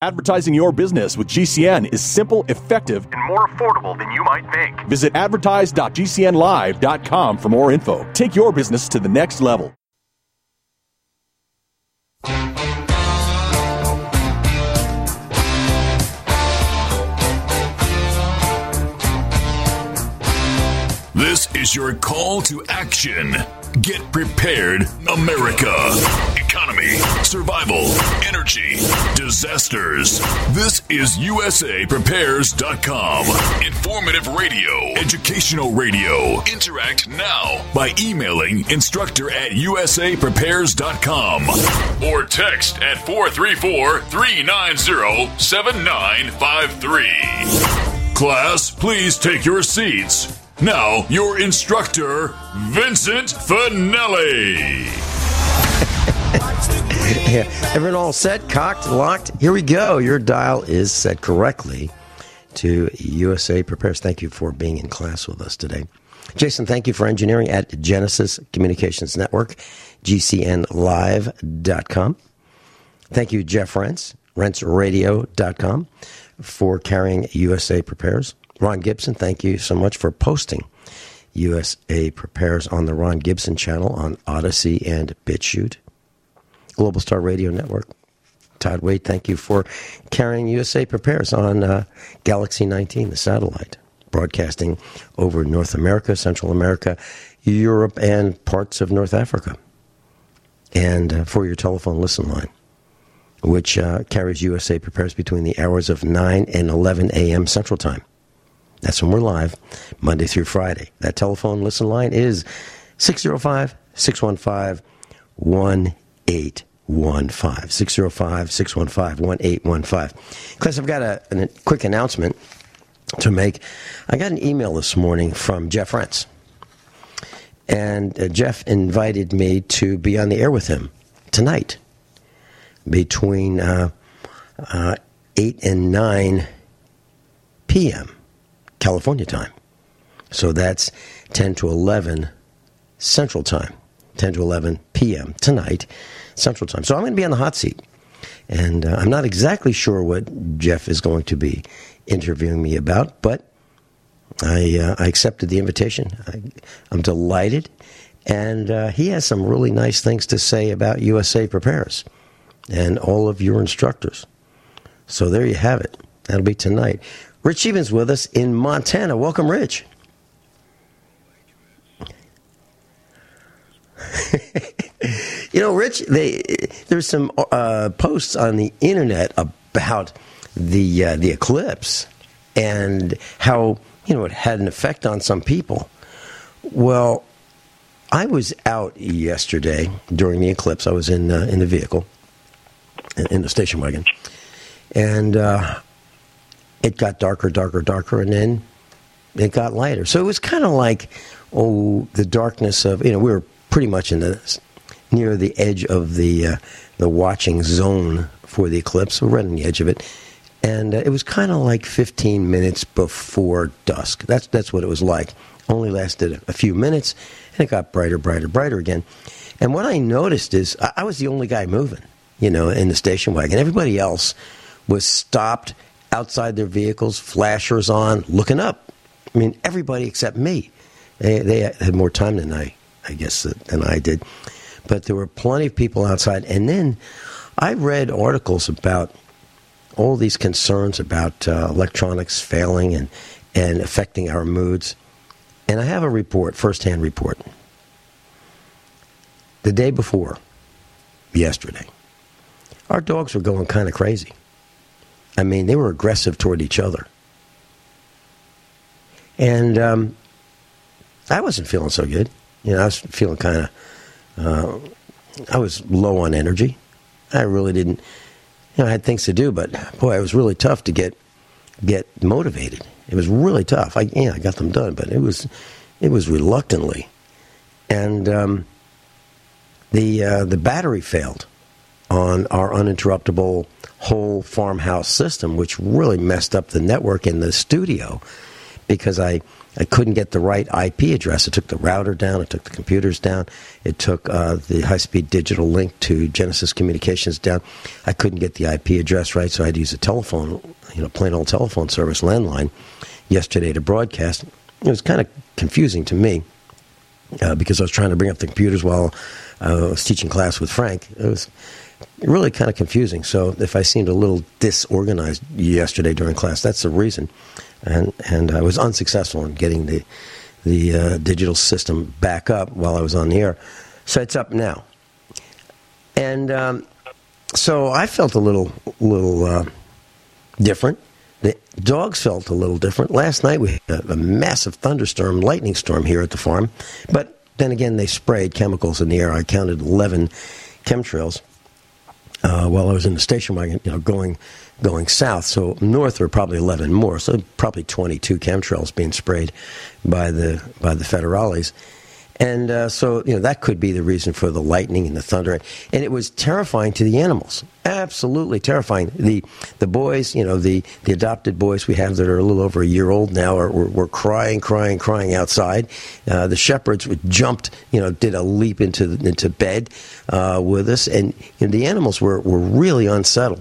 Advertising your business with GCN is simple, effective, and more affordable than you might think. Visit advertise.gcnlive.com for more info. Take your business to the next level. This is your call to action. Get prepared, America. Economy, survival, energy, disasters. This is USAPrepares.com. Informative radio, educational radio. Interact now by emailing instructor@USAPrepares.com or text at 434-390-7953. Class, please take your seats. Now, your instructor, Vincent Finelli. Yeah, everyone all set, cocked, locked? Here we go. Your dial is set correctly to USA Prepares. Thank you for being in class with us today. Jason, thank you for engineering at Genesis Communications Network, GCNlive.com. Thank you, Jeff Rentz, RentzRadio.com, for carrying USA Prepares. Ron Gibson, thank you so much for posting USA Prepares on the Ron Gibson channel on Odyssey and BitChute. Global Star Radio Network. Todd Wade, thank you for carrying USA Prepares on Galaxy 19, the satellite, broadcasting over North America, Central America, Europe, and parts of North Africa. And for your telephone listen line, which carries USA Prepares between the hours of 9 and 11 a.m. Central Time. That's when we're live, Monday through Friday. That telephone listen line is 605-615-1815. 605-615-1815. Class, I've got a quick announcement to make. I got an email this morning from Jeff Rentz. And Jeff invited me to be on the air with him tonight between 8 and 9 p.m. California time. So that's 10 to 11 Central Time, 10 to 11 p.m. tonight, Central Time. So I'm going to be on the hot seat. And I'm not exactly sure what Jeff is going to be interviewing me about, but I accepted the invitation. I'm delighted. And he has some really nice things to say about USA Prepares and all of your instructors. So there you have it. That'll be tonight. Rich Evans with us in Montana. Welcome, Rich. You know, Rich, there's some posts on the internet about the eclipse and how, it had an effect on some people. Well, I was out yesterday during the eclipse. I was in the vehicle, in the station wagon, and it got darker, and then it got lighter. So it was kind of like, the darkness of, we were pretty much near the edge of the watching zone for the eclipse. We're right on the edge of it. And it was kind of like 15 minutes before dusk. That's what it was like. Only lasted a few minutes, and it got brighter again. And what I noticed is I was the only guy moving, in the station wagon. Everybody else was stopped outside their vehicles, flashers on, looking up. I mean, everybody except me. They had more time than I guess, than I did. But there were plenty of people outside. And then I read articles about all these concerns about electronics failing and affecting our moods. And I have a report, first-hand report. The day before, yesterday, our dogs were going kind of crazy. I mean, they were aggressive toward each other. And I wasn't feeling so good. I was feeling kind of, I was low on energy. I really didn't, I had things to do, but boy, it was really tough to get motivated. It was really tough. I got them done, but it was reluctantly. And the battery failed on our uninterruptible whole farmhouse system, which really messed up the network in the studio, because I couldn't get the right IP address. It took the router down. It took the computers down. It took the high-speed digital link to Genesis Communications down. I couldn't get the IP address right, so I had to use a telephone, plain old telephone service, landline, yesterday to broadcast. It was kind of confusing to me because I was trying to bring up the computers while I was teaching class with Frank. It was really kind of confusing. So if I seemed a little disorganized yesterday during class, that's the reason. And I was unsuccessful in getting the digital system back up while I was on the air. So it's up now. And so I felt a little different. The dogs felt a little different. Last night we had a massive thunderstorm, lightning storm here at the farm. But then again, they sprayed chemicals in the air. I counted 11 chemtrails while I was in the station wagon, going south. So north were probably 11 more. So probably 22 chemtrails being sprayed by the federales. And so that could be the reason for the lightning and the thunder. And it was terrifying to the animals. Absolutely terrifying. The boys, the adopted boys we have that are a little over a year old now were crying outside. The shepherds jumped, did a leap into bed with us. And the animals were really unsettled,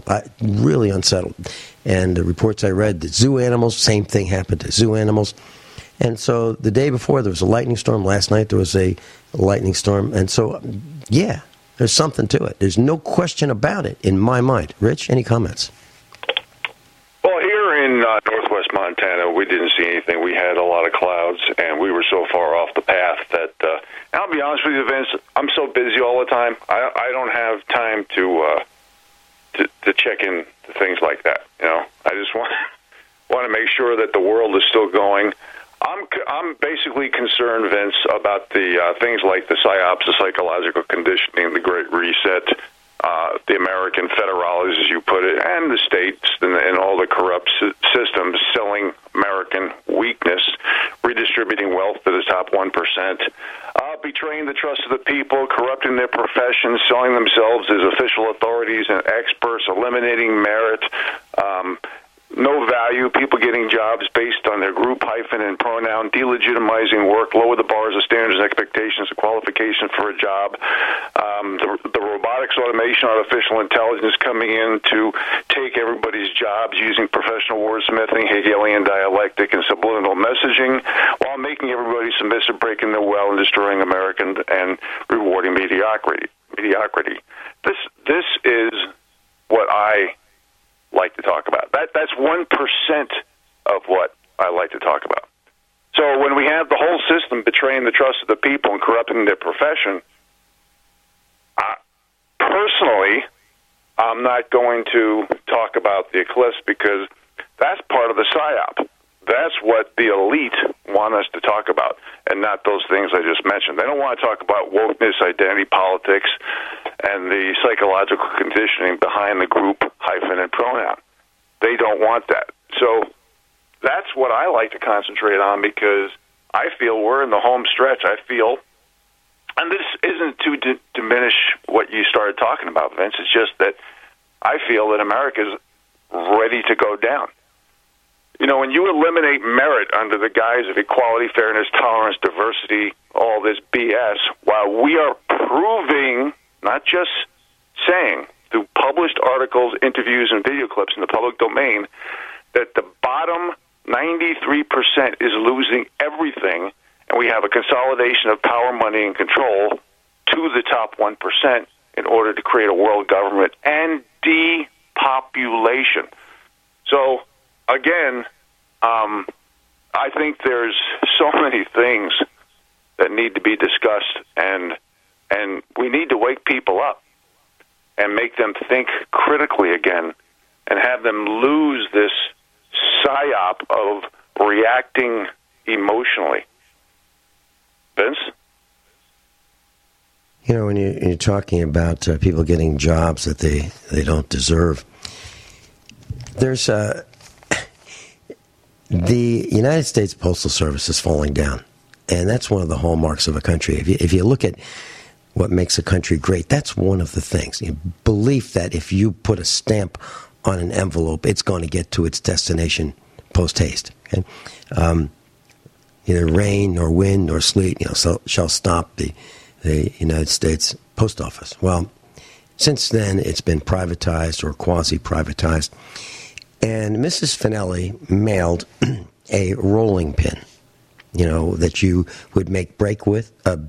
And the reports I read, the zoo animals, same thing happened to zoo animals. And so the day before, there was a lightning storm. Last night, there was a lightning storm. And so, yeah, there's something to it. There's no question about it in my mind. Rich, any comments? Well, here in northwest Montana, we didn't see anything. We had a lot of clouds, and we were so far off the path that, I'll be honest with you, Vince, I'm so busy all the time. I don't have time to check in to things like that. I just want to make sure that the world is still going. I'm basically concerned, Vince, about the things like the PSYOPs, the psychological conditioning, the Great Reset, the American federales, as you put it, and the states and all the corrupt systems selling American weakness, redistributing wealth to the top 1%, betraying the trust of the people, corrupting their professions, selling themselves as official authorities and experts, eliminating merit, no value, people getting jobs based on their group, hyphen, and pronoun, delegitimizing work, lower the bars of standards and expectations of qualification for a job. The robotics, automation, artificial intelligence coming in to take everybody's jobs using professional wordsmithing, Hegelian dialectic, and subliminal messaging, while making everybody submissive, breaking the well, and destroying American and rewarding mediocrity. This is what I like to talk about. That's 1% of what I like to talk about. So when we have the whole system betraying the trust of the people and corrupting their profession, personally, I'm not going to talk about the eclipse because that's part of the PSYOP. That's what the elite want us to talk about, and not those things I just mentioned. They don't want to talk about wokeness, identity politics, and the psychological conditioning behind the group, hyphen, and pronoun. They don't want that. So that's what I like to concentrate on because I feel we're in the home stretch. I feel, and this isn't to diminish what you started talking about, Vince. It's just that I feel that America's ready to go down. When you eliminate merit under the guise of equality, fairness, tolerance, diversity, all this BS, while we are proving, not just saying, through published articles, interviews, and video clips in the public domain, that the bottom 93% is losing everything, and we have a consolidation of power, money, and control to the top 1% in order to create a world government and depopulation. So, again, I think there's so many things that need to be discussed, and we need to wake people up and make them think critically again and have them lose this psyop of reacting emotionally. Vince? When you're talking about people getting jobs that they don't deserve, there's the United States Postal Service is falling down, and that's one of the hallmarks of a country. If you look at what makes a country great, that's one of the things. Belief that if you put a stamp on an envelope, it's going to get to its destination post haste. Okay? Neither rain nor wind nor sleet, shall stop the United States Post Office. Well, since then, it's been privatized or quasi-privatized. And Mrs. Finelli mailed a rolling pin, that you would make bake or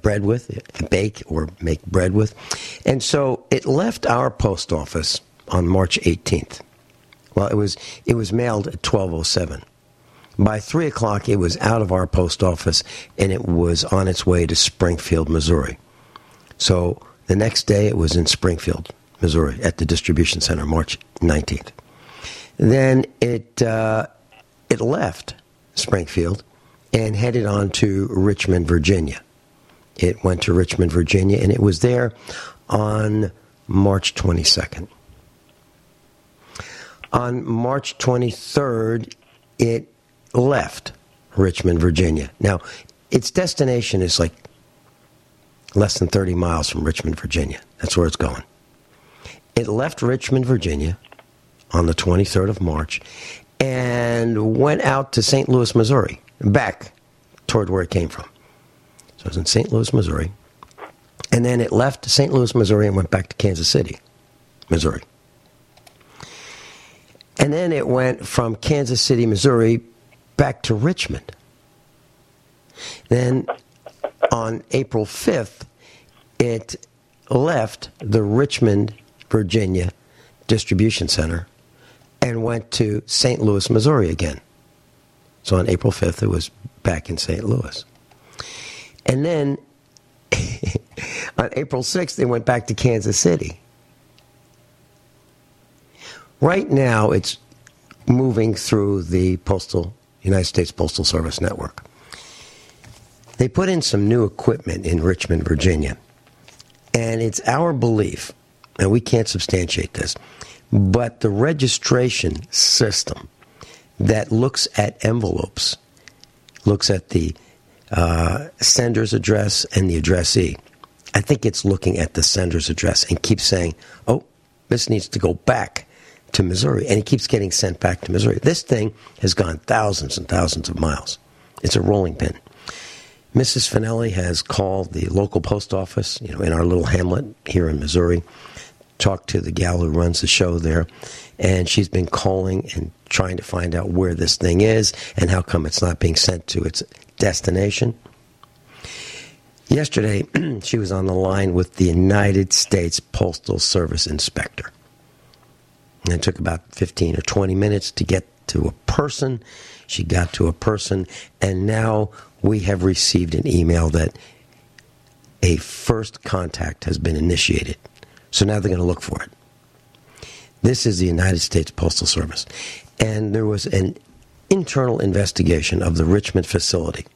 make bread with. And so it left our post office on March 18th. Well, it was mailed at 12:07. By 3 o'clock, it was out of our post office, and it was on its way to Springfield, Missouri. So the next day, it was in Springfield, Missouri, at the distribution center, March 19th. Then it left Springfield and headed on to Richmond, Virginia. It went to Richmond, Virginia, and it was there on March 22nd. On March 23rd, it left Richmond, Virginia. Now, its destination is like less than 30 miles from Richmond, Virginia. That's where it's going. It left Richmond, Virginia on the 23rd of March and went out to St. Louis, Missouri, back toward where it came from. So it was in St. Louis, Missouri. And then it left St. Louis, Missouri and went back to Kansas City, Missouri. And then it went from Kansas City, Missouri, back to Richmond. Then on April 5th, it left the Richmond, Virginia distribution center and went to St. Louis, Missouri again. So on April 5th, it was back in St. Louis. And then on April 6th, it went back to Kansas City. Right now, it's moving through the United States Postal Service network. They put in some new equipment in Richmond, Virginia. And it's our belief, and we can't substantiate this, but the registration system that looks at envelopes, looks at the sender's address and the addressee. I think it's looking at the sender's address and keeps saying, oh, this needs to go back to Missouri, and it keeps getting sent back to Missouri. This thing has gone thousands and thousands of miles. It's a rolling pin. Mrs. Finelli has called the local post office, in our little hamlet here in Missouri, talked to the gal who runs the show there, and she's been calling and trying to find out where this thing is and how come it's not being sent to its destination. Yesterday, she was on the line with the United States Postal Service inspector. And it took about 15 or 20 minutes to get to a person. She got to a person, and now we have received an email that a first contact has been initiated. So now they're going to look for it. This is the United States Postal Service. And there was an internal investigation of the Richmond facility.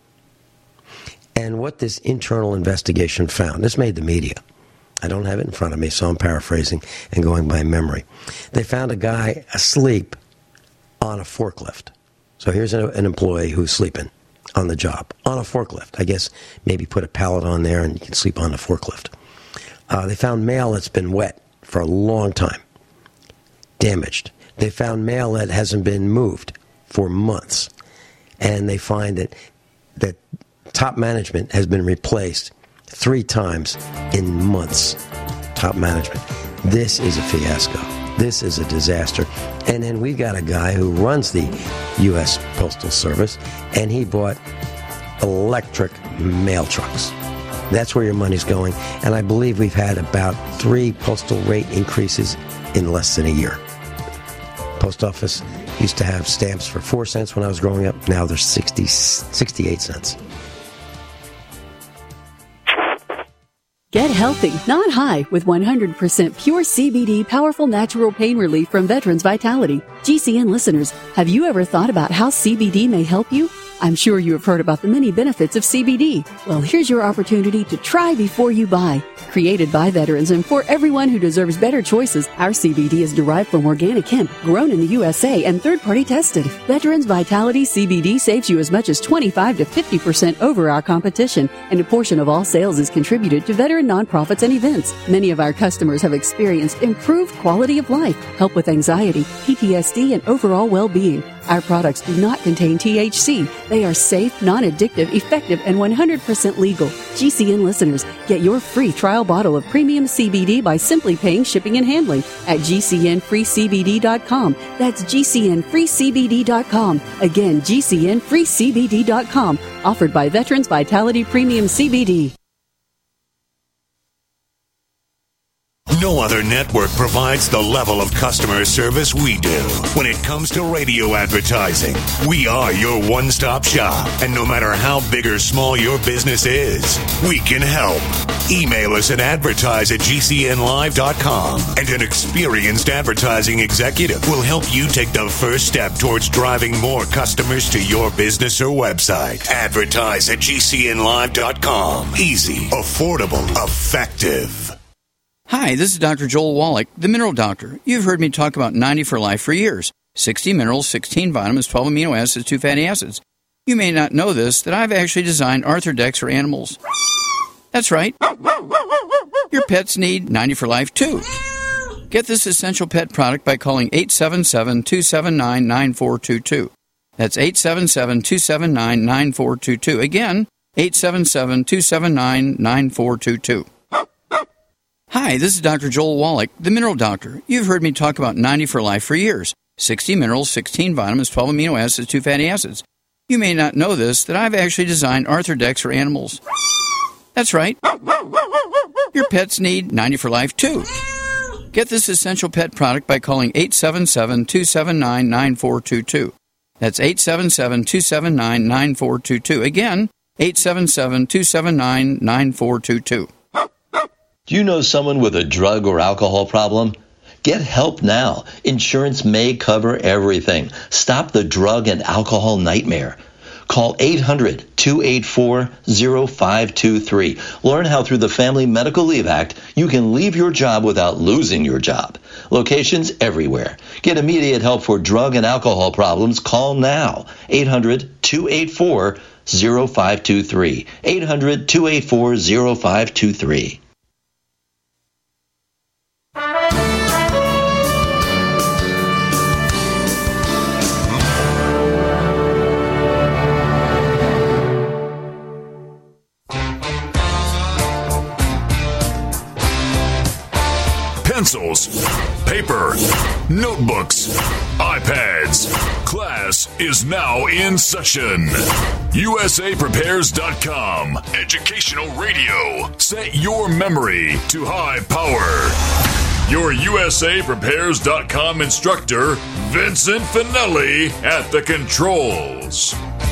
And what this internal investigation found, this made the media. I don't have it in front of me, so I'm paraphrasing and going by memory. They found a guy asleep on a forklift. So here's an employee who's sleeping on the job, on a forklift. I guess maybe put a pallet on there and you can sleep on the forklift. They found mail that's been wet for a long time, damaged. They found mail that hasn't been moved for months. And they find that top management has been replaced 3 times in months. Top management. This is a fiasco. This is a disaster. And then we've got a guy who runs the U.S. Postal Service, and he bought electric mail trucks. That's where your money's going. And I believe we've had about 3 postal rate increases in less than a year. Post office used to have stamps for 4 cents when I was growing up. Now they're 68 cents. Get healthy, not high, with 100% pure CBD powerful natural pain relief from Veterans Vitality. GCN listeners, have you ever thought about how CBD may help you? I'm sure you have heard about the many benefits of CBD. Well, here's your opportunity to try before you buy. Created by veterans and for everyone who deserves better choices, our CBD is derived from organic hemp, grown in the USA and third-party tested. Veterans Vitality CBD saves you as much as 25 to 50% over our competition, and a portion of all sales is contributed to veteran nonprofits and events. Many of our customers have experienced improved quality of life, help with anxiety, PTSD, and overall well-being. Our products do not contain THC. They are safe, non-addictive, effective, and 100% legal. GCN listeners, get your free trial bottle of premium CBD by simply paying shipping and handling at GCNFreeCBD.com. That's GCNFreeCBD.com. Again, GCNFreeCBD.com. Offered by Veterans Vitality Premium CBD. No other network provides the level of customer service we do. When it comes to radio advertising, we are your one-stop shop. And no matter how big or small your business is, we can help. Email us at advertise@gcnlive.com, and an experienced advertising executive will help you take the first step towards driving more customers to your business or website. Advertise@gcnlive.com. Easy, affordable, effective. Hi, this is Dr. Joel Wallach, the Mineral Doctor. You've heard me talk about 90 for Life for years. 60 minerals, 16 vitamins, 12 amino acids, 2 fatty acids. You may not know this, that I've actually designed Arthrodex for animals. That's right. Your pets need 90 for Life, too. Get this essential pet product by calling 877-279-9422. That's 877-279-9422. Again, 877-279-9422. Hi, this is Dr. Joel Wallach, the Mineral Doctor. You've heard me talk about 90 for Life for years. 60 minerals, 16 vitamins, 12 amino acids, 2 fatty acids. You may not know this, that I've actually designed Arthrodex for animals. That's right. Your pets need 90 for Life, too. Get this essential pet product by calling 877-279-9422. That's 877-279-9422. Again, 877-279-9422. Do you know someone with a drug or alcohol problem? Get help now. Insurance may cover everything. Stop the drug and alcohol nightmare. Call 800-284-0523. Learn how through the Family Medical Leave Act you can leave your job without losing your job. Locations everywhere. Get immediate help for drug and alcohol problems. Call now. 800-284-0523. 800-284-0523. Pencils, paper, notebooks, iPads. Class is now in session. USAPrepares.com. Educational radio. Set your memory to high power. Your USAPrepares.com instructor, Vincent Finelli, at the controls.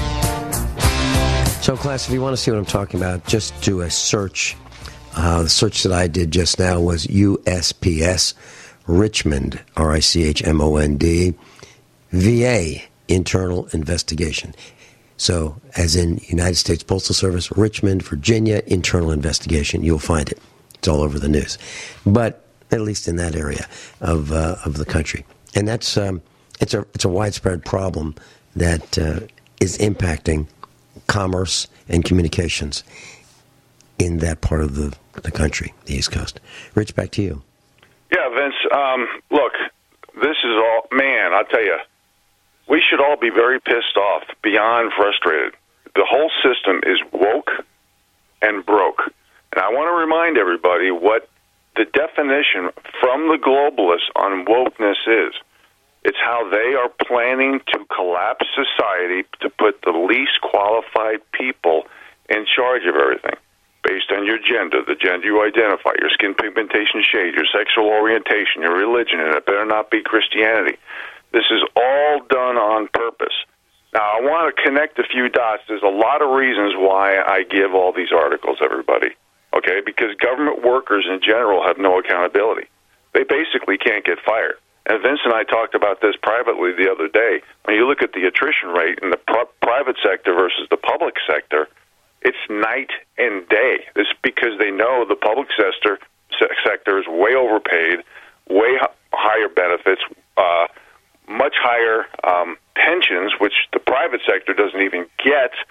So, class, if you want to see what I'm talking about, just do a search. The search that I did just now was USPS, Richmond, RICHMOND, VA, Internal Investigation. So, as in United States Postal Service, Richmond, Virginia, Internal Investigation. You'll find it. It's all over the news. But at least in that area of the country. And that's it's a widespread problem that is impacting commerce and communications in that part of the country, the East Coast. Rich, back to you. Yeah, Vince, look, this is all, man, I'll tell you, we should all be very pissed off, beyond frustrated. The whole system is woke and broke. And I want to remind everybody what the definition from the globalists on wokeness is. It's how they are planning to collapse society to put the least qualified people in charge of everything, based on your gender, the gender you identify, your skin pigmentation shade, your sexual orientation, your religion, and it better not be Christianity. This is all done on purpose. Now, I want to connect a few dots. There's a lot of reasons why I give all these articles, everybody, okay? Because government workers in general have no accountability. They basically can't get fired. And Vince and I talked about this privately the other day. When you look at the attrition rate in the private sector versus the public sector, it's night and day. This is because they know the public sector is way overpaid, way higher benefits, much higher pensions, which the private sector doesn't even get,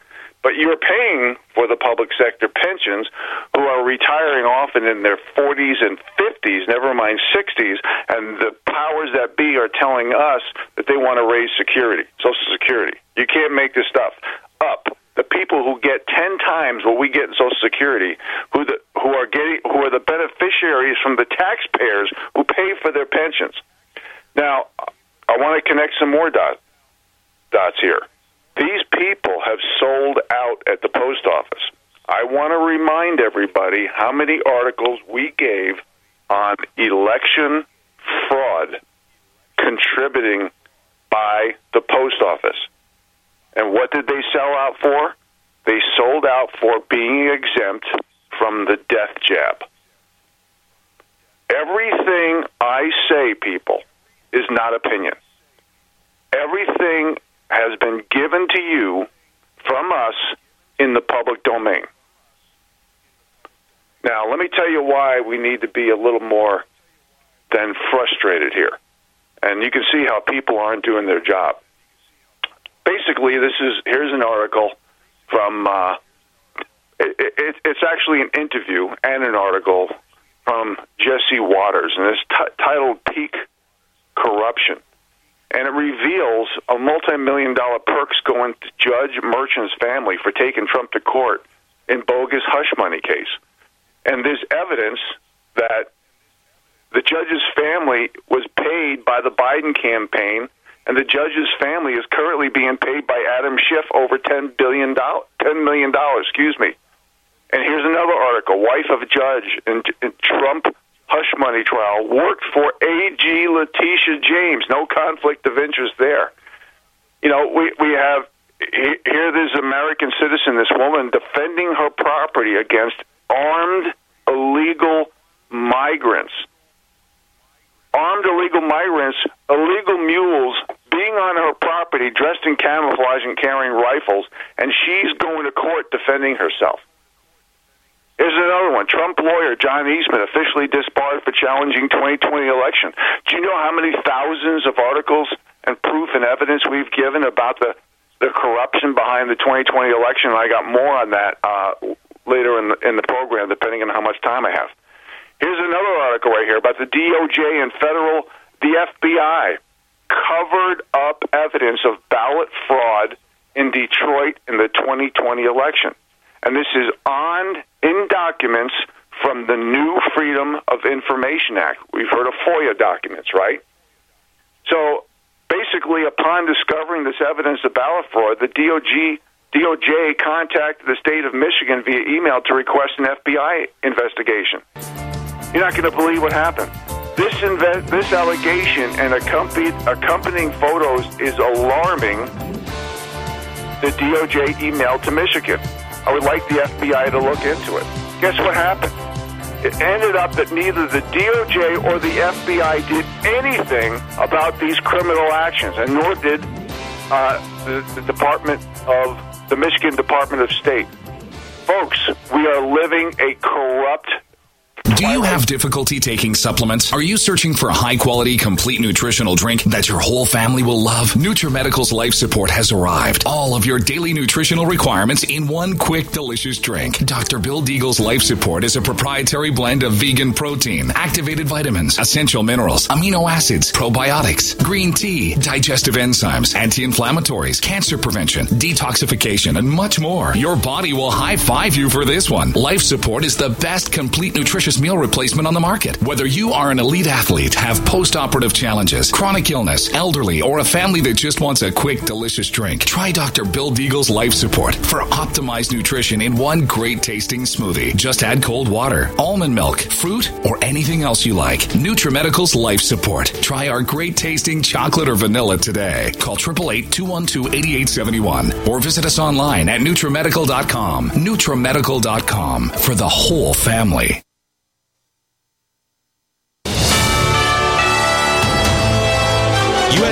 But you're paying for the public sector pensions who are retiring often in their 40s and 50s, never mind 60s, and the powers that be are telling us that they want to raise Social Security. You can't make this stuff up. The people who get 10 times what we get in Social Security, who are the beneficiaries from the taxpayers who pay for their pensions. Now, I want to connect some more dots here. These people have sold out at the post office. I want to remind everybody how many articles we gave on election fraud contributing by the post office. And what did they sell out for? They sold out for being exempt from the death jab. Everything I say, people, is not opinion. Everything has been given to you from us in the public domain. Now, let me tell you why we need to be a little more than frustrated here. And you can see how people aren't doing their job. Basically, here's an article from, it's actually an interview and an article from Jesse Waters, and it's titled Peak Corruption. And it reveals a multi-million-dollar perks going to Judge Merchant's family for taking Trump to court in bogus hush money case. And there's evidence that the judge's family was paid by the Biden campaign, and the judge's family is currently being paid by Adam Schiff over $10 million. And here's another article. Wife of a judge in Trump hush money trial worked for AG Letitia James. No conflict of interest there. You know, we have here this American citizen, this woman, defending her property against armed illegal migrants. Armed illegal migrants, illegal mules, being on her property, dressed in camouflage and carrying rifles, and she's going to court defending herself. Here's another one. Trump lawyer John Eastman officially disbarred for challenging 2020 election. Do you know how many thousands of articles and proof and evidence we've given about the corruption behind the 2020 election? And I got more on that later in the program, depending on how much time I have. Here's another article right here about the DOJ and the FBI covered up evidence of ballot fraud in Detroit in the 2020 election. And this is in documents from the new Freedom of Information Act. We've heard of FOIA documents, right? So basically, upon discovering this evidence of ballot fraud, the DOJ contacted the state of Michigan via email to request an FBI investigation. You're not going to believe what happened. This allegation and accompanying photos is alarming. The DOJ emailed to Michigan. I would like the FBI to look into it. Guess what happened? It ended up that neither the DOJ or the FBI did anything about these criminal actions, and nor did the Michigan Department of State. Folks, we are living a corrupt. Do you have difficulty taking supplements? Are you searching for a high-quality, complete nutritional drink that your whole family will love? NutriMedical's Life Support has arrived. All of your daily nutritional requirements in one quick, delicious drink. Dr. Bill Deagle's Life Support is a proprietary blend of vegan protein, activated vitamins, essential minerals, amino acids, probiotics, green tea, digestive enzymes, anti-inflammatories, cancer prevention, detoxification, and much more. Your body will high-five you for this one. Life Support is the best complete nutritious meal replacement on the market. Whether you are an elite athlete, have post-operative challenges, chronic illness, elderly, or a family that just wants a quick, delicious drink, try Dr. Bill Deagle's Life Support for optimized nutrition in one great tasting smoothie. Just add cold water, almond milk, fruit, or anything else you like. NutriMedical's Life Support. Try our great tasting chocolate or vanilla today. Call 888-212-8871 or visit us online at NutriMedical.com. NutriMedical.com for the whole family.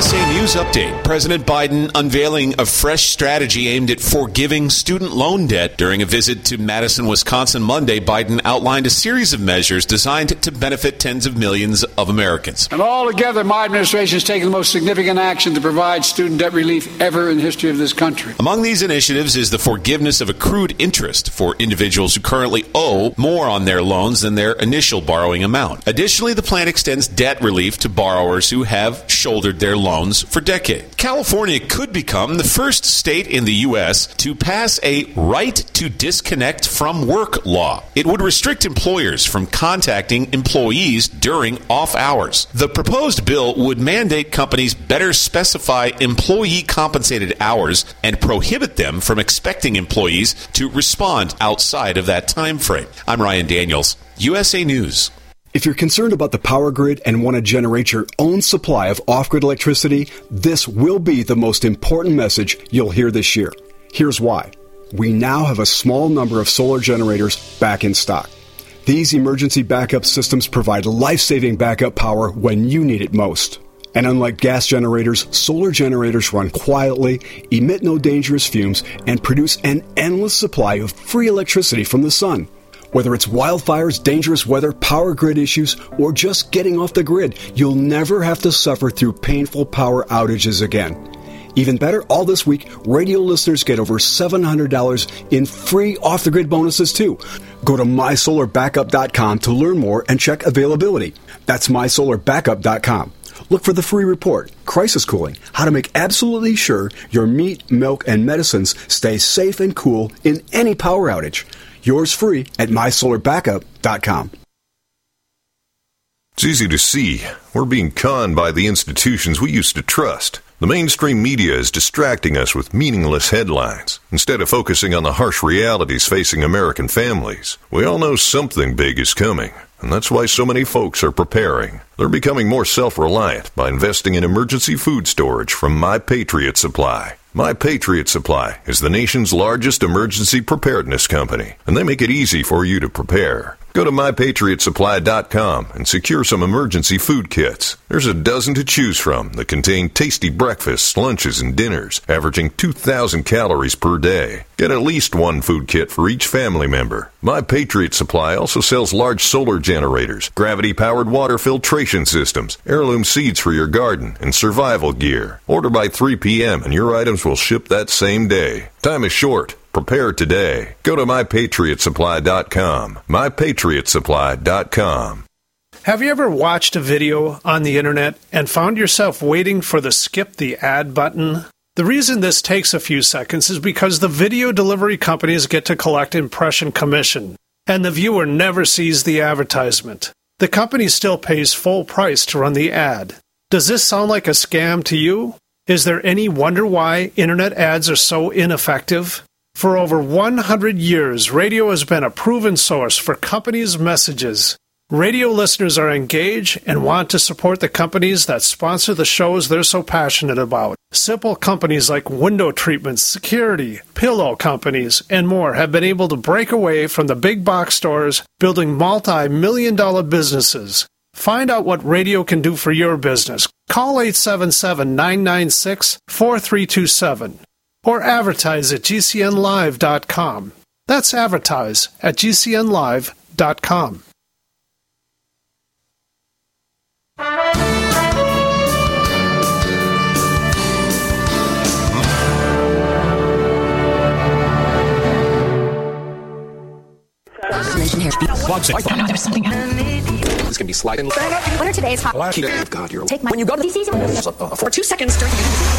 USA News Update. President Biden unveiling a fresh strategy aimed at forgiving student loan debt. During a visit to Madison, Wisconsin Monday, Biden outlined a series of measures designed to benefit tens of millions of Americans. And altogether, my administration has taken the most significant action to provide student debt relief ever in the history of this country. Among these initiatives is the forgiveness of accrued interest for individuals who currently owe more on their loans than their initial borrowing amount. Additionally, the plan extends debt relief to borrowers who have shouldered their loans for decades. California could become the first state in the U.S. to pass a right to disconnect from work law. It would restrict employers from contacting employees during off hours. The proposed bill would mandate companies better specify employee compensated hours and prohibit them from expecting employees to respond outside of that time frame. I'm Ryan Daniels, USA News. If you're concerned about the power grid and want to generate your own supply of off-grid electricity, this will be the most important message you'll hear this year. Here's why. We now have a small number of solar generators back in stock. These emergency backup systems provide life-saving backup power when you need it most. And unlike gas generators, solar generators run quietly, emit no dangerous fumes, and produce an endless supply of free electricity from the sun. Whether it's wildfires, dangerous weather, power grid issues, or just getting off the grid, you'll never have to suffer through painful power outages again. Even better, all this week, radio listeners get over $700 in free off-the-grid bonuses, too. Go to mysolarbackup.com to learn more and check availability. That's mysolarbackup.com. Look for the free report, Crisis Cooling, how to make absolutely sure your meat, milk, and medicines stay safe and cool in any power outage. Yours free at mysolarbackup.com. It's easy to see. We're being conned by the institutions we used to trust. The mainstream media is distracting us with meaningless headlines instead of focusing on the harsh realities facing American families. We all know something big is coming, and that's why so many folks are preparing. They're becoming more self-reliant by investing in emergency food storage from My Patriot Supply. My Patriot Supply is the nation's largest emergency preparedness company, and they make it easy for you to prepare. Go to MyPatriotSupply.com and secure some emergency food kits. There's a dozen to choose from that contain tasty breakfasts, lunches, and dinners, averaging 2,000 calories per day. Get at least one food kit for each family member. My Patriot Supply also sells large solar generators, gravity-powered water filtration systems, heirloom seeds for your garden, and survival gear. Order by 3 p.m. and your items will ship that same day. Time is short. Prepare today. Go to MyPatriotSupply.com. MyPatriotSupply.com. Have you ever watched a video on the internet and found yourself waiting for the skip the ad button? The reason this takes a few seconds is because the video delivery companies get to collect impression commission, and the viewer never sees the advertisement. The company still pays full price to run the ad. Does this sound like a scam to you? Is there any wonder why internet ads are so ineffective? For over 100 years, radio has been a proven source for companies' messages. Radio listeners are engaged and want to support the companies that sponsor the shows they're so passionate about. Simple companies like window treatments, security, pillow companies, and more have been able to break away from the big box stores, building multi-million-dollar businesses. Find out what radio can do for your business. Call 877-996-4327. or advertise at GCNlive.com. That's advertise at GCNlive.com. There's something it's going to be sliding. What are today's hot? God, you're take my when you go to the DC for 2 seconds during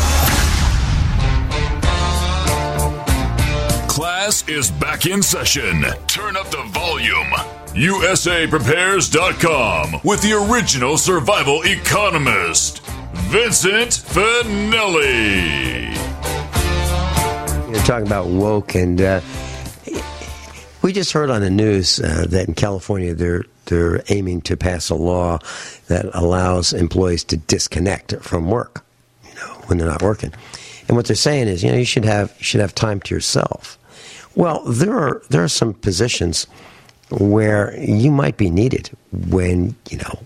Class is back in session. Turn up the volume. USAPrepares.com with the original survival economist, Vincent Finelli. You're talking about woke, and we just heard on the news that in California they're aiming to pass a law that allows employees to disconnect from work, when they're not working. And what they're saying is, you should have time to yourself. Well, there are some positions where you might be needed when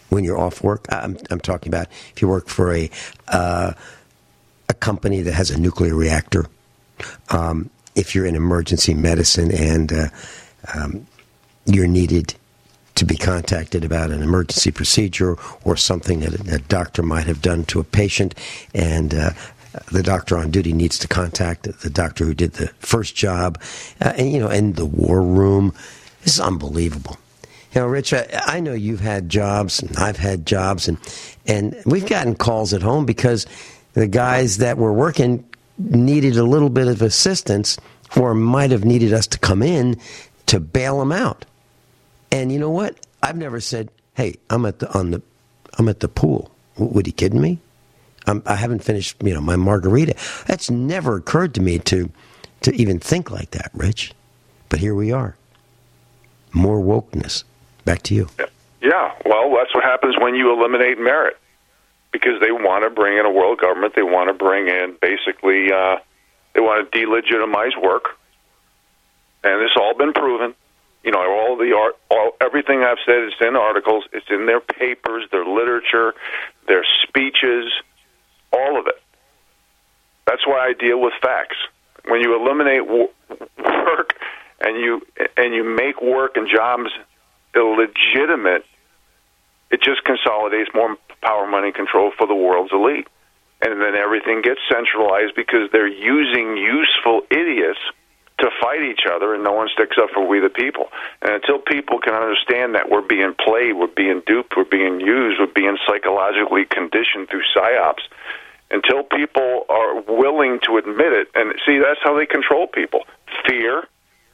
when you're off work. I'm talking about if you work for a company that has a nuclear reactor. If you're in emergency medicine and you're needed to be contacted about an emergency procedure or something that a doctor might have done to a patient, and the doctor on duty needs to contact the doctor who did the first job, and in the war room. This is unbelievable. Rich, I know you've had jobs, and I've had jobs, and we've gotten calls at home because the guys that were working needed a little bit of assistance or might have needed us to come in to bail them out. And you know what? I've never said, "Hey, I'm at the pool." What, are you kidding me? I haven't finished, my margarita. That's never occurred to me to even think like that, Rich. But here we are. More wokeness. Back to you. Yeah, well, that's what happens when you eliminate merit. Because they want to bring in a world government. They want to bring in, basically, they want to delegitimize work. And this has all been proven. Everything I've said is in articles. It's in their papers, their literature, their speeches, all of it. That's why I deal with facts. When you eliminate work and you make work and jobs illegitimate, it just consolidates more power, money, control for the world's elite. And then everything gets centralized because they're using useful idiots to fight each other, and no one sticks up for we the people. And until people can understand that we're being played, we're being duped, we're being used, we're being psychologically conditioned through psyops, until people are willing to admit it, and see, that's how they control people. Fear,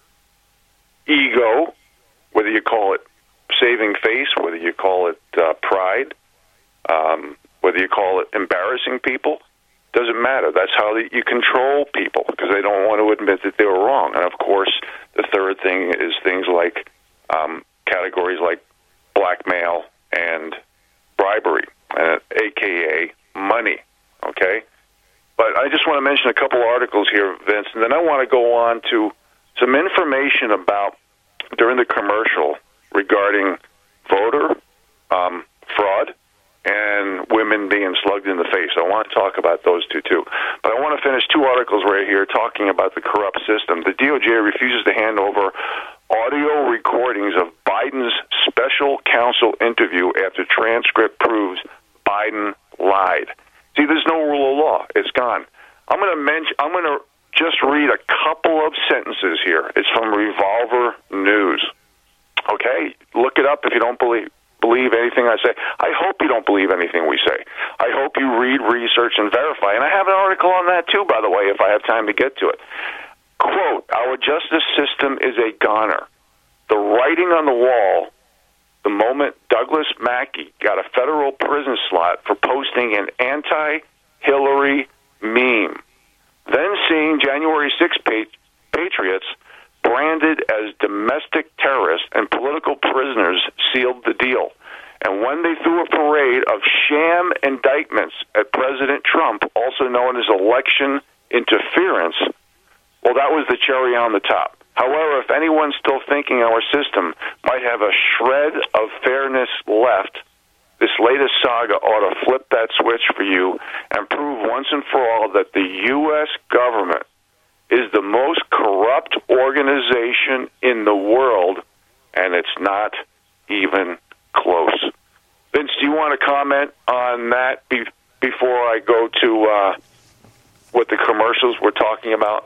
ego, whether you call it saving face, whether you call it pride, whether you call it embarrassing people, doesn't matter. That's how you control people, because they don't want to admit that they were wrong. And, of course, the third thing is things like categories like blackmail and bribery, a.k.a. money, okay? But I just want to mention a couple articles here, Vince, and then I want to go on to some information about, during the commercial, regarding voter fraud and women being slugged in the face. I want to talk about those two, too. But I want to finish two articles right here talking about the corrupt system. The DOJ refuses to hand over audio recordings of Biden's special counsel interview after transcript proves Biden lied. See, there's no rule of law. It's gone. I'm going to just read a couple of sentences here. It's from Revolver News. Okay? Look it up if you don't believe anything I say. I hope you don't believe anything we say. I hope you read, research, and verify. And I have an article on that, too, by the way, if I have time to get to it. Quote, our justice system is a goner. The writing on the wall, the moment Douglas Mackey got a federal prison slot for posting an anti-Hillary meme. Then seeing January 6th patriots branded as domestic terrorists and political prisoners sealed the deal. And when they threw a parade of sham indictments at President Trump, also known as election interference, well, that was the cherry on the top. However, if anyone's still thinking our system might have a shred of fairness left, this latest saga ought to flip that switch for you and prove once and for all that the U.S. government is the most corrupt organization in the world, and it's not even close. Vince, do you want to comment on that before I go to what the commercials were talking about?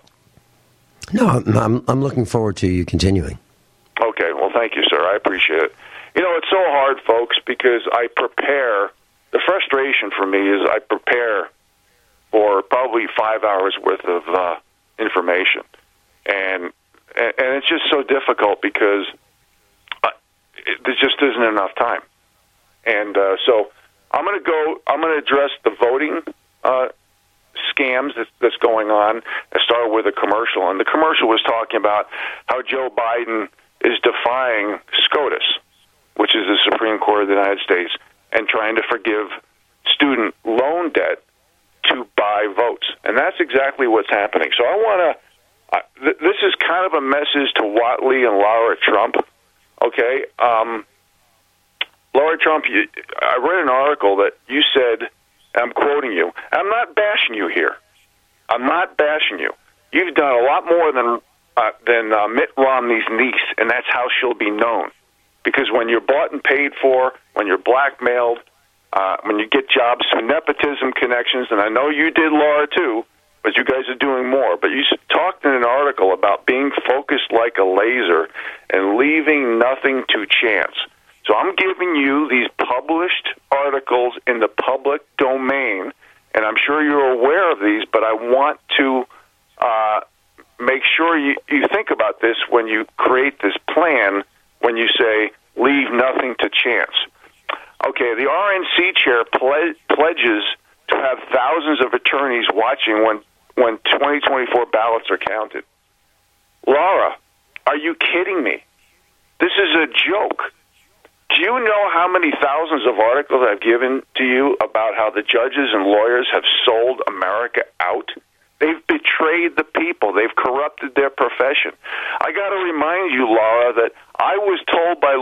No, I'm looking forward to you continuing. Okay, well, thank you, sir. I appreciate it. It's so hard, folks, because I prepare. The frustration for me is I prepare for probably 5 hours worth of information, and it's just so difficult because there just isn't enough time. And so I'm going to address the voting scams that's going on. I started with a commercial, and the commercial was talking about how Joe Biden is defying SCOTUS, which is the Supreme Court of the United States, and trying to forgive student loan debt to buy votes. And that's exactly what's happening. So I want to, this is kind of a message to Whatley and Lara Trump, okay? Laura Trump, I read an article that you said, I'm quoting you, I'm not bashing you here. I'm not bashing you. You've done a lot more than Mitt Romney's niece, and that's how she'll be known. Because when you're bought and paid for, when you're blackmailed, when you get jobs through nepotism connections, and I know you did, Laura, too, but you guys are doing more. But you talked in an article about being focused like a laser and leaving nothing to chance. So I'm giving you these published articles in the public domain, and I'm sure you're aware of these, but I want to make sure you think about this when you create this plan, when you say leave nothing to chance. Okay, the RNC chair pledges to have thousands of attorneys watching when 2024 ballots are counted. Laura, are you kidding me? This is a joke. Do you know how many thousands of articles I've given to you about how the judges and lawyers have sold America out? They've betrayed the people. They've corrupted their profession. I got to remind you, Laura, that I was told by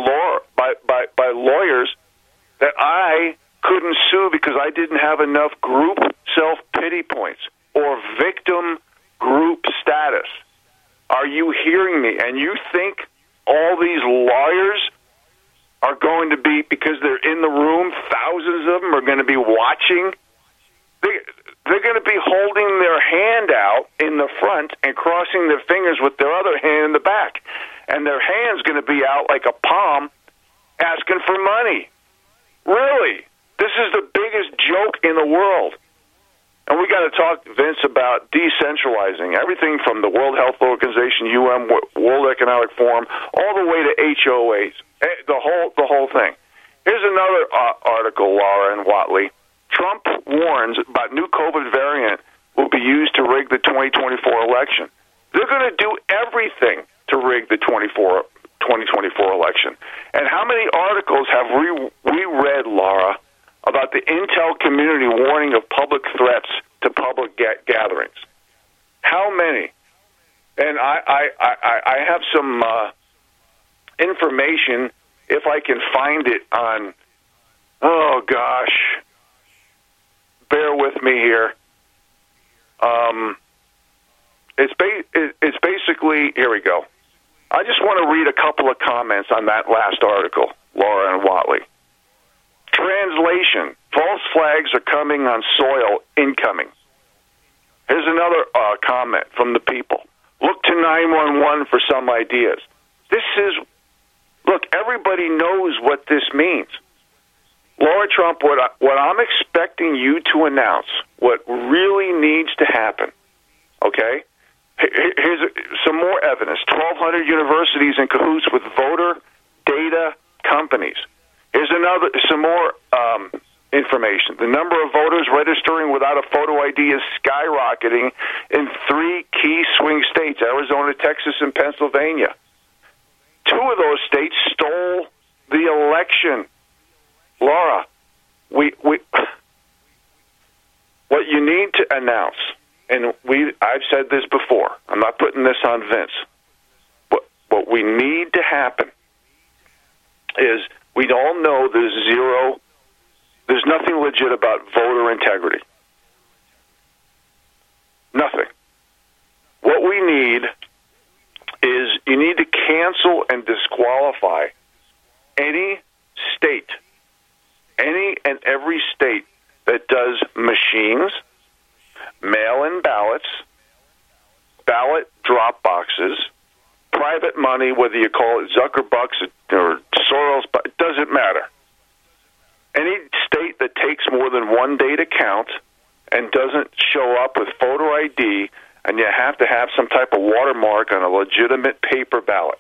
lawyers that I couldn't sue because I didn't have enough group self-pity points or victim group status. Are you hearing me? And you think all these lawyers are going to be, because they're in the room, thousands of them are going to be watching? They're going to be holding their hand out in the front and crossing their fingers with their other hand in the back. And their hand's going to be out like a palm asking for money. Really? This is the biggest joke in the world. And we got to talk, Vince, about decentralizing everything from the World Health Organization, UN, World Economic Forum, all the way to HOAs, the whole thing. Here's another article, Laura and Watley. Trump warns about new COVID variant will be used to rig the 2024 election. They're going to do everything to rig the 2024 election. And how many articles have we read, Laura, about the intel community warning of public threats to public gatherings? How many? And I have some information, if I can find it, on, oh gosh, bear with me here. It's basically, here we go. I just want to read a couple of comments on that last article, Laura and Watley. Translation: false flags are coming on soil incoming. Here's another comment from the people. Look to 911 for some ideas. Look, everybody knows what this means. Laura Trump, what I'm expecting you to announce, what really needs to happen, okay? Here's some more evidence. 1,200 universities in cahoots with voter data companies. Here's some more information. The number of voters registering without a photo ID is skyrocketing in 3 key swing states, Arizona, Texas, and Pennsylvania. 2 of those states stole the election. Laura, what you need to announce, and I've said this before, I'm not putting this on Vince, but what we need to happen is, we all know there's nothing legit about voter integrity. Nothing. What we need is, you need to cancel and disqualify any state, any and every state that does machines, mail-in ballots, ballot drop boxes, private money, whether you call it Zuckerbucks or Soros, but it doesn't matter. Any state that takes more than 1 day to count and doesn't show up with photo ID, and you have to have some type of watermark on a legitimate paper ballot.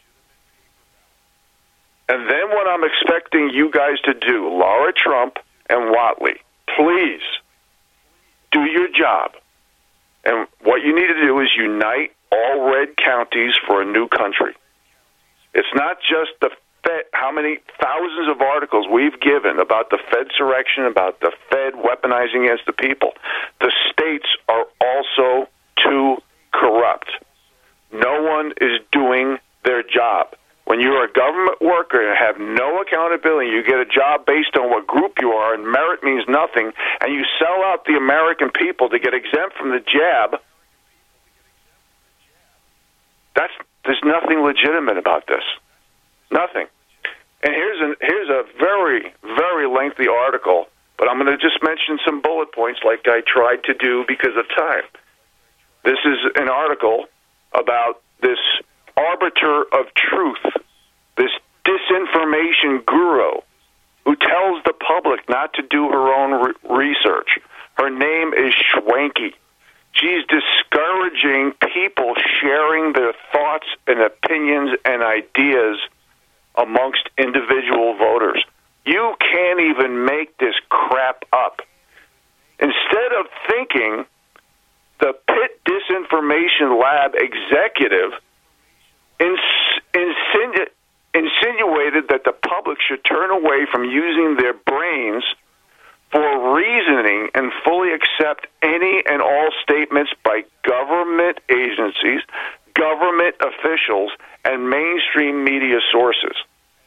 And then what I'm expecting you guys to do, Laura Trump and Watley, please do your job. And what you need to do is unite all red counties for a new country. It's not just the Fed, how many thousands of articles we've given about the Fedsurrection, about the Fed weaponizing against the people. The states are also too corrupt. No one is doing their job. When you are a government worker and have no accountability, you get a job based on what group you are, and merit means nothing, and you sell out the American people to get exempt from the jab, there's nothing legitimate about this. Nothing. And here's a very, very lengthy article, but I'm going to just mention some bullet points like I tried to do because of time. This is an article about this arbiter of truth, this disinformation guru who tells the public not to do her own research. Her name is Schwanke. She's discouraging people sharing their thoughts and opinions and ideas amongst individual voters. You can't even make this crap up. Instead of thinking, the Pitt Disinformation Lab executive insinuated that the public should turn away from using their brains for reasoning and fully accept any and all statements by government agencies, government officials, and mainstream media sources.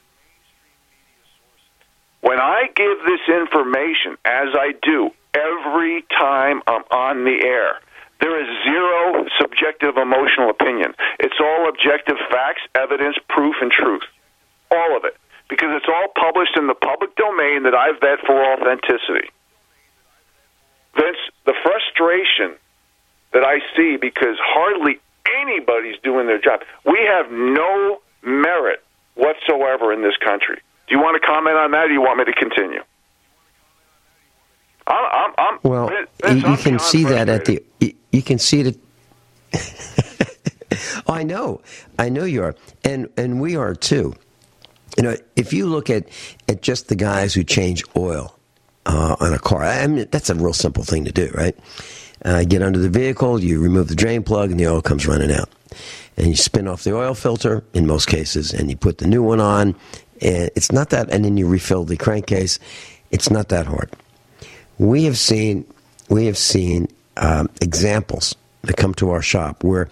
When I give this information, as I do every time I'm on the air, there is zero subjective emotional opinion. It's all objective facts, evidence, proof, and truth. All of it. Because it's all published in the public domain that I vet for authenticity. Vince, the frustration that I see because hardly anybody's doing their job. We have no merit whatsoever in this country. Do you want to comment on that, or do you want me to continue? You can see that at the. You can see it. Oh, I know you are, and we are too. You know, if you look at just the guys who change oil on a car, I mean, that's a real simple thing to do, right? Get under the vehicle, you remove the drain plug, and the oil comes running out. And you spin off the oil filter in most cases, and you put the new one on. And it's not that, and then you refill the crankcase. It's not that hard. We have seen examples that come to our shop where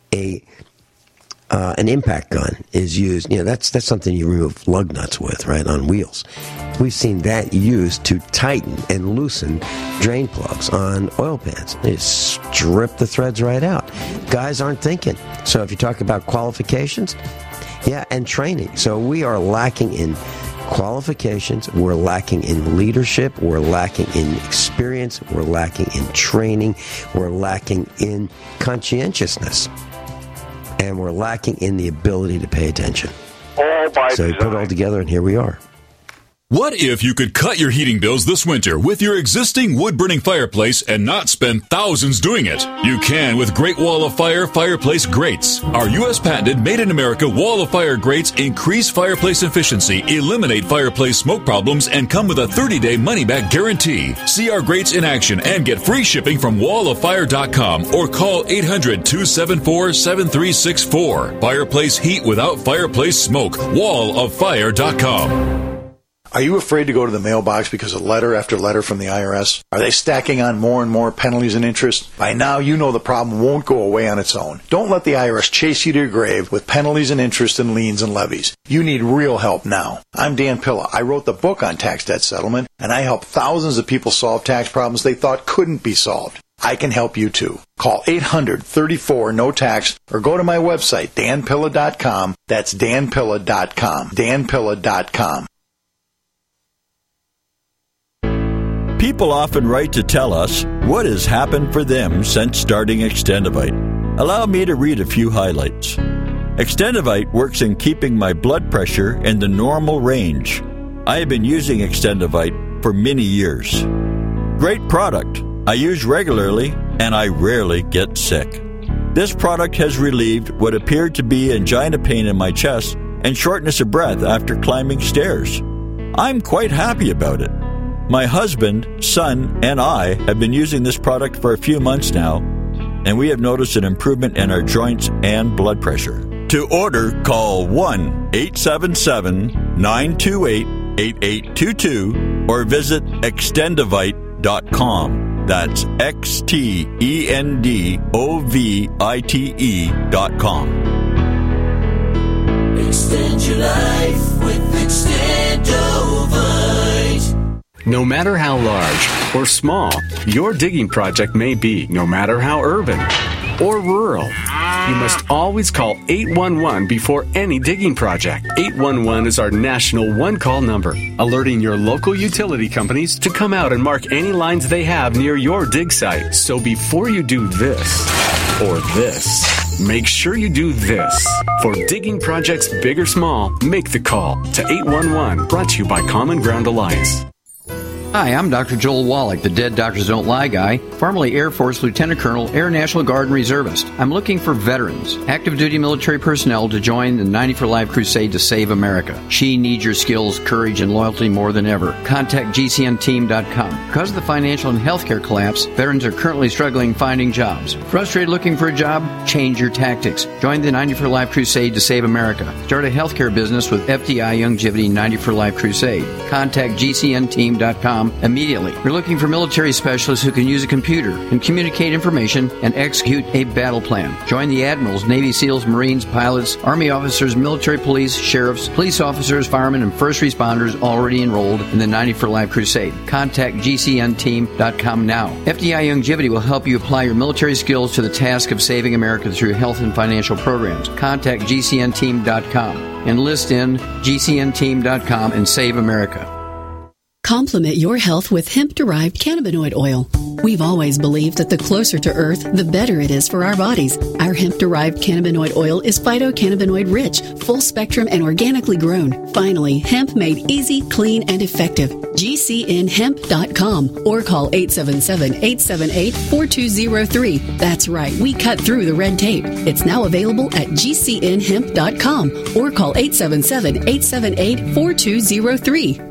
an impact gun is used. You know, that's something you remove lug nuts with, right, on wheels. We've seen that used to tighten and loosen drain plugs on oil pans. They just strip the threads right out. Guys aren't thinking. So if you talk about qualifications, yeah, and training. So we are lacking in qualifications, we're lacking in leadership, we're lacking in experience, we're lacking in training, we're lacking in conscientiousness, and we're lacking in the ability to pay attention. All by so you put it all together, and here we are. What if you could cut your heating bills this winter with your existing wood-burning fireplace and not spend thousands doing it? You can with Great Wall of Fire fireplace grates. Our U.S. patented made-in-America Wall of Fire grates increase fireplace efficiency, eliminate fireplace smoke problems, and come with a 30-day money-back guarantee. See our grates in action and get free shipping from walloffire.com or call 800-274-7364. Fireplace heat without fireplace smoke. walloffire.com. Are you afraid to go to the mailbox because of letter after letter from the IRS? Are they stacking on more and more penalties and interest? By now, you know the problem won't go away on its own. Don't let the IRS chase you to your grave with penalties and interest and liens and levies. You need real help now. I'm Dan Pilla. I wrote the book on tax debt settlement, and I help thousands of people solve tax problems they thought couldn't be solved. I can help you too. Call 800-34-NO-TAX or go to my website, danpilla.com. That's danpilla.com. danpilla.com. People often write to tell us what has happened for them since starting Extendivite. Allow me to read a few highlights. Extendivite works in keeping my blood pressure in the normal range. I have been using Extendivite for many years. Great product. I use regularly and I rarely get sick. This product has relieved what appeared to be angina pain in my chest and shortness of breath after climbing stairs. I'm quite happy about it. My husband, son, and I have been using this product for a few months now, and we have noticed an improvement in our joints and blood pressure. To order, call 1-877-928-8822 or visit extendivite.com. That's XTENDOVITE.com. Extend your life with Extendovite. No matter how large or small your digging project may be, no matter how urban or rural, you must always call 811 before any digging project. 811 is our national one-call number, alerting your local utility companies to come out and mark any lines they have near your dig site. So before you do this or this, make sure you do this. For digging projects big or small, make the call to 811. Brought to you by Common Ground Alliance. Hi, I'm Dr. Joel Wallach, the Dead Doctors Don't Lie guy, formerly Air Force Lieutenant Colonel, Air National Guard and Reservist. I'm looking for veterans, active duty military personnel to join the 90 for Life crusade to save America. She needs your skills, courage, and loyalty more than ever. Contact GCNteam.com. Because of the financial and healthcare collapse, veterans are currently struggling finding jobs. Frustrated looking for a job? Change your tactics. Join the 90 for Life crusade to save America. Start a healthcare business with FDI Longevity 90 for Life crusade. Contact GCNteam.com immediately. We're looking for military specialists who can use a computer and communicate information and execute a battle plan. Join the admirals, Navy SEALs, Marines, pilots, Army officers, military police, sheriffs, police officers, firemen, and first responders already enrolled in the 90 for Life crusade. Contact GCNteam.com now. FDI Longevity will help you apply your military skills to the task of saving America through health and financial programs. Contact GCNteam.com. Enlist in GCNteam.com and save America. Complement your health with hemp-derived cannabinoid oil. We've always believed that the closer to Earth, the better it is for our bodies. Our hemp-derived cannabinoid oil is phytocannabinoid-rich, full-spectrum, and organically grown. Finally, hemp made easy, clean, and effective. GCNhemp.com or call 877-878-4203. That's right, we cut through the red tape. It's now available at GCNhemp.com or call 877-878-4203.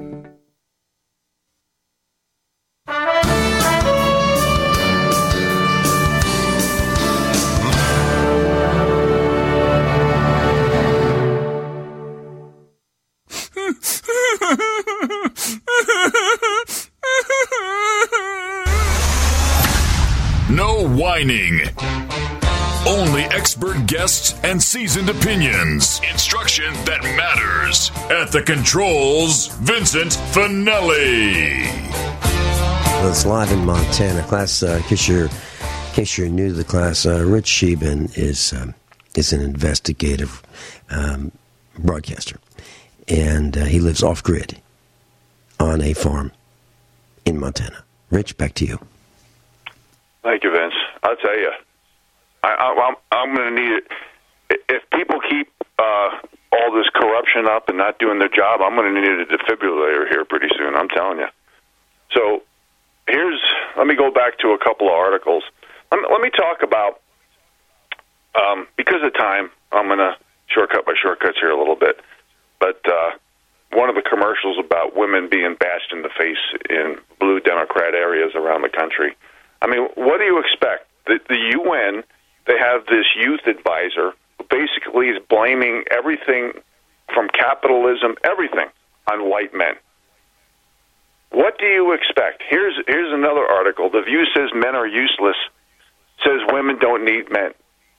No whining. Only expert guests and seasoned opinions. Instruction that matters. At the controls, Vincent Finelli. Well, it's live in Montana. Class, in case you're new to the class, Rich Sheben is an investigative broadcaster. And he lives off-grid on a farm in Montana. Rich, back to you. Thank you, Vince. I'll tell you, I'm going to need it. If people keep all this corruption up and not doing their job, I'm going to need a defibrillator here pretty soon, I'm telling you. So let me go back to a couple of articles. Let me talk about, because of time, I'm going to shortcut my shortcuts here a little bit. But one of the commercials about women being bashed in the face in blue Democrat areas around the country. I mean, what do you expect? The UN, they have this youth advisor who basically is blaming everything from capitalism, everything, on white men. What do you expect? Here's another article. The View says men are useless, says women don't need men.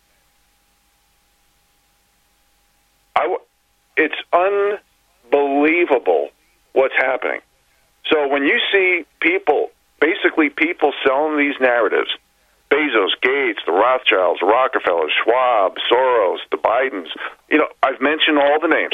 It's unbelievable what's happening. So when you see people selling these narratives, Bezos, Gates, the Rothschilds, the Rockefellers, Schwab, Soros, the Bidens, I've mentioned all the names.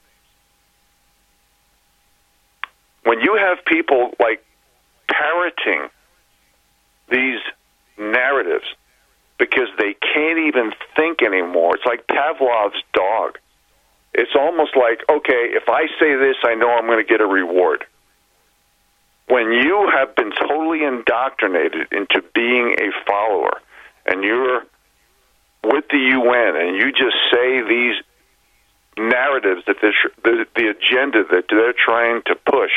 When you have people like parroting these narratives because they can't even think anymore, it's like Pavlov's dog. It's almost like, okay, if I say this, I know I'm going to get a reward. When you have been totally indoctrinated into being a follower, and you're with the UN, and you just say these narratives that the agenda that they're trying to push,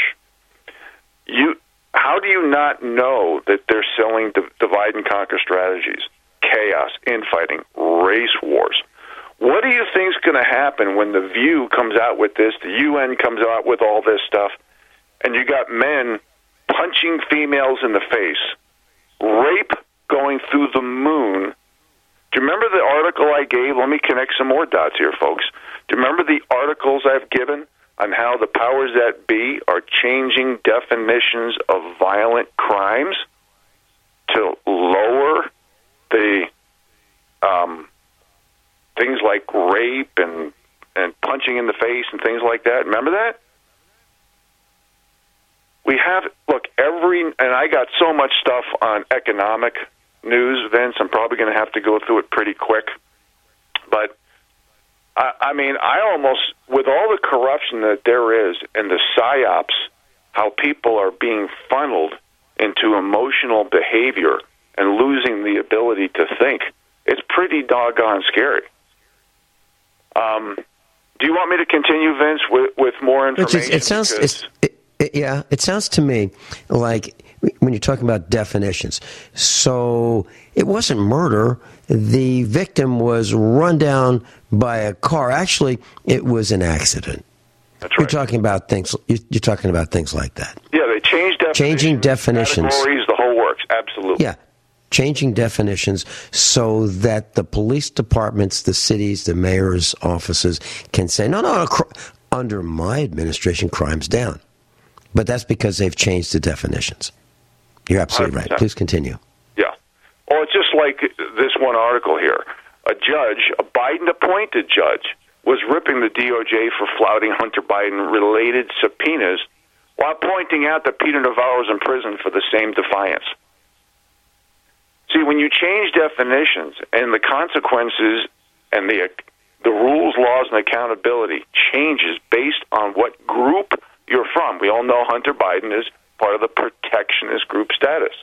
how do you not know that they're selling divide and conquer strategies, chaos, infighting, race wars? What do you think is going to happen when the View comes out with this, the UN comes out with all this stuff, and you got men punching females in the face, rape going through the moon? Do you remember the article article I gave, let me connect some more dots here, folks. Do you remember the articles I've given on how the powers that be are changing definitions of violent crimes to lower the things like rape and punching in the face and things like that? Remember that? We have, look, and I got so much stuff on economic news, Vince, I'm probably going to have to go through it pretty quick. But, I mean, I almost, with all the corruption that there is and the psyops, how people are being funneled into emotional behavior and losing the ability to think, it's pretty doggone scary. Do you want me to continue, Vince, with more information? It sounds to me like when you're talking about definitions. So it wasn't murder. The victim was run down by a car. Actually, it was an accident. That's right. You're talking about things. You're talking about things like that. Yeah, they changed definitions. Changing definitions. Categories, the whole works. Absolutely. Yeah. Changing definitions so that the police departments, the cities, the mayor's offices can say, no, under my administration, crime's down. But that's because they've changed the definitions. You're absolutely 100%. Right. Please continue. Yeah. Well, it's just like this one article here. A Biden-appointed judge, was ripping the DOJ for flouting Hunter Biden-related subpoenas while pointing out that Peter Navarro is in prison for the same defiance. See, when you change definitions and the consequences and the rules, laws, and accountability changes based on what group you're from. We all know Hunter Biden is part of the protectionist group status.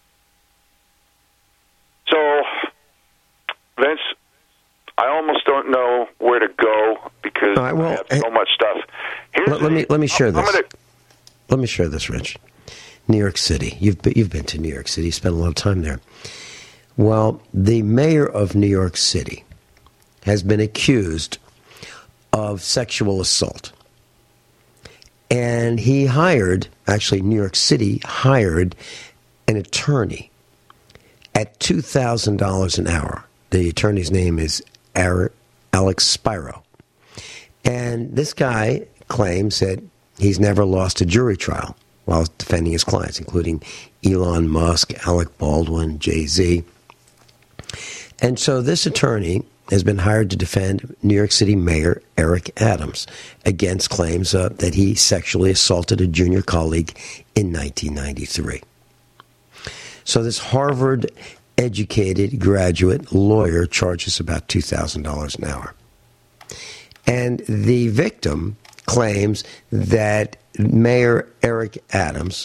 So, Vince, I almost don't know where to go because I have so much stuff. Let me share this. Let me share this, Rich. New York City. You've been to New York City. You spent a lot of time there. Well, the mayor of New York City has been accused of sexual assault. And he New York City hired an attorney at $2,000 an hour. The attorney's name is Alex Spiro. And this guy claims that he's never lost a jury trial while defending his clients, including Elon Musk, Alec Baldwin, Jay-Z. And so this attorney has been hired to defend New York City Mayor Eric Adams against claims that he sexually assaulted a junior colleague in 1993. So this Harvard-educated graduate lawyer charges about $2,000 an hour. And the victim claims that Mayor Eric Adams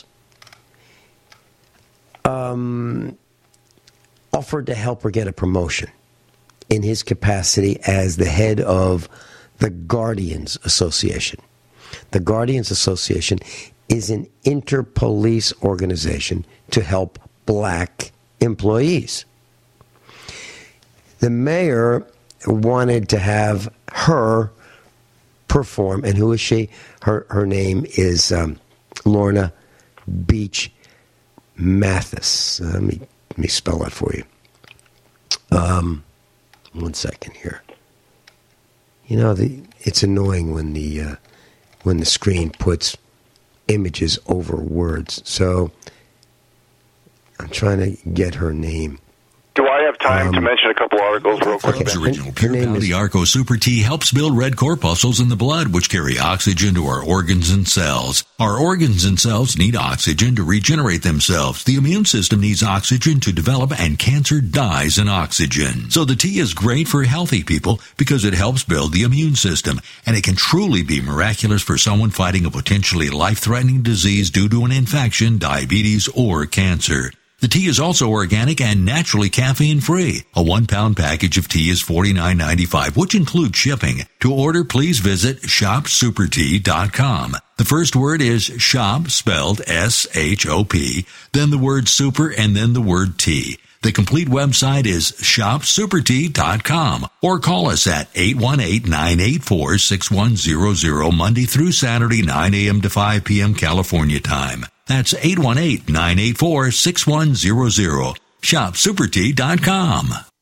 offered to help her get a promotion in his capacity as the head of the Guardians Association. The Guardians Association is an inter-police organization to help black employees. The mayor wanted to have her perform, and who is she? Her name is Lorna Beach Mathis. Let me spell that for you. 1 second here. You know, it's annoying when the screen puts images over words. So I'm trying to get her name. Do I have time to mention a couple articles real quick? Arco's original Pure Bounty Arco Super Tea helps build red corpuscles in the blood, which carry oxygen to our organs and cells. Our organs and cells need oxygen to regenerate themselves. The immune system needs oxygen to develop, and cancer dies in oxygen. So the tea is great for healthy people because it helps build the immune system, and it can truly be miraculous for someone fighting a potentially life-threatening disease due to an infection, diabetes, or cancer. The tea is also organic and naturally caffeine-free. A 1-pound package of tea is $49.95, which includes shipping. To order, please visit shopsupertea.com. The first word is shop, spelled S-H-O-P, then the word super, and then the word tea. The complete website is shopsupertea.com, or call us at 818-984-6100 Monday through Saturday, 9 a.m. to 5 p.m. California time. That's 818-984-6100. ShopSuperTea.com.